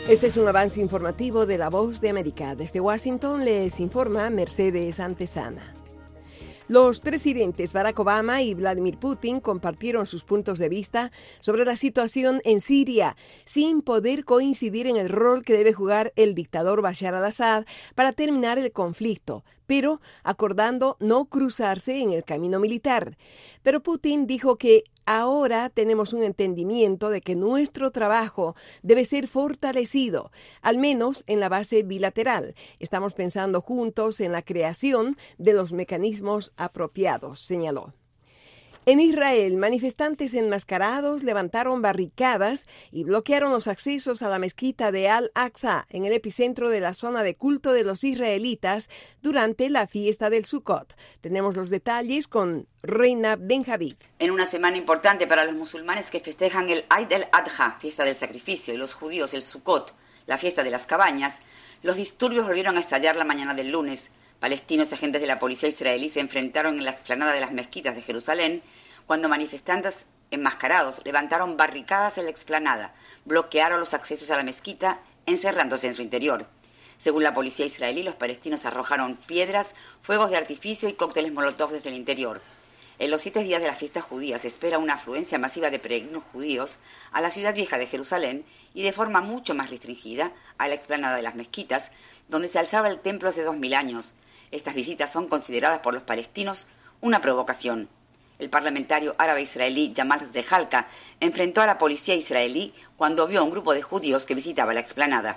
Este es un avance informativo de La Voz de América. Desde Washington les informa Mercedes Antesana. Los presidentes Barack Obama y Vladimir Putin compartieron sus puntos de vista sobre la situación en Siria, sin poder coincidir en el rol que debe jugar el dictador Bashar al-Assad para terminar el conflicto, pero acordando no cruzarse en el camino militar. Pero Putin dijo que ahora tenemos un entendimiento de que nuestro trabajo debe ser fortalecido, al menos en la base bilateral. Estamos pensando juntos en la creación de los mecanismos apropiados, señaló. En Israel, manifestantes enmascarados levantaron barricadas y bloquearon los accesos a la mezquita de Al-Aqsa, en el epicentro de la zona de culto de los israelitas, durante la fiesta del Sukkot. Tenemos los detalles con Reina Ben-Javid. En una semana importante para los musulmanes que festejan el Eid el-Adha, fiesta del sacrificio, y los judíos el Sukkot, la fiesta de las cabañas, los disturbios volvieron a estallar la mañana del lunes. Palestinos y agentes de la policía israelí se enfrentaron en la explanada de las mezquitas de Jerusalén cuando manifestantes enmascarados levantaron barricadas en la explanada, bloquearon los accesos a la mezquita, encerrándose en su interior. Según la policía israelí, los palestinos arrojaron piedras, fuegos de artificio y cócteles molotov desde el interior. En los 7 días de la fiesta judía se espera una afluencia masiva de peregrinos judíos a la ciudad vieja de Jerusalén y de forma mucho más restringida a la explanada de las mezquitas, donde se alzaba el templo hace 2000 años. Estas visitas son consideradas por los palestinos una provocación. El parlamentario árabe-israelí Jamal Zehalka enfrentó a la policía israelí cuando vio a un grupo de judíos que visitaba la explanada.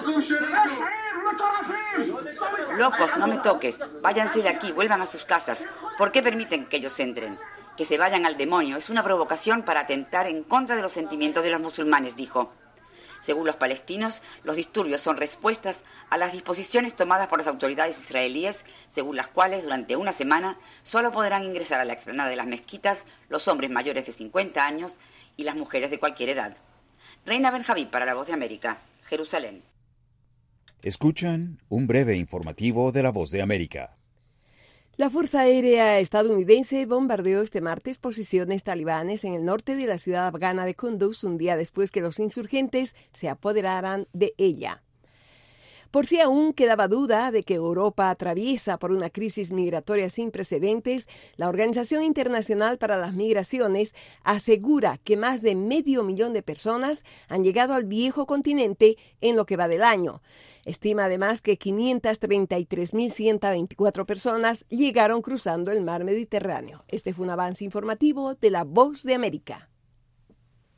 Locos, no me toques, váyanse de aquí, vuelvan a sus casas. ¿Por qué permiten que ellos entren? Que se vayan al demonio, es una provocación para atentar en contra de los sentimientos de los musulmanes, dijo. Según los palestinos, los disturbios son respuestas a las disposiciones tomadas por las autoridades israelíes, según las cuales durante una semana solo podrán ingresar a la explanada de las mezquitas los hombres mayores de 50 años y las mujeres de cualquier edad. Reina Ben-Javid para La Voz de América, Jerusalén. Escuchan un breve informativo de La Voz de América. La Fuerza Aérea estadounidense bombardeó este martes posiciones talibanes en el norte de la ciudad afgana de Kunduz, un día después que los insurgentes se apoderaran de ella. Por si aún quedaba duda de que Europa atraviesa por una crisis migratoria sin precedentes, la Organización Internacional para las Migraciones asegura que más de 500,000 de personas han llegado al viejo continente en lo que va del año. Estima además que 533,124 personas llegaron cruzando el mar Mediterráneo. Este fue un avance informativo de La Voz de América.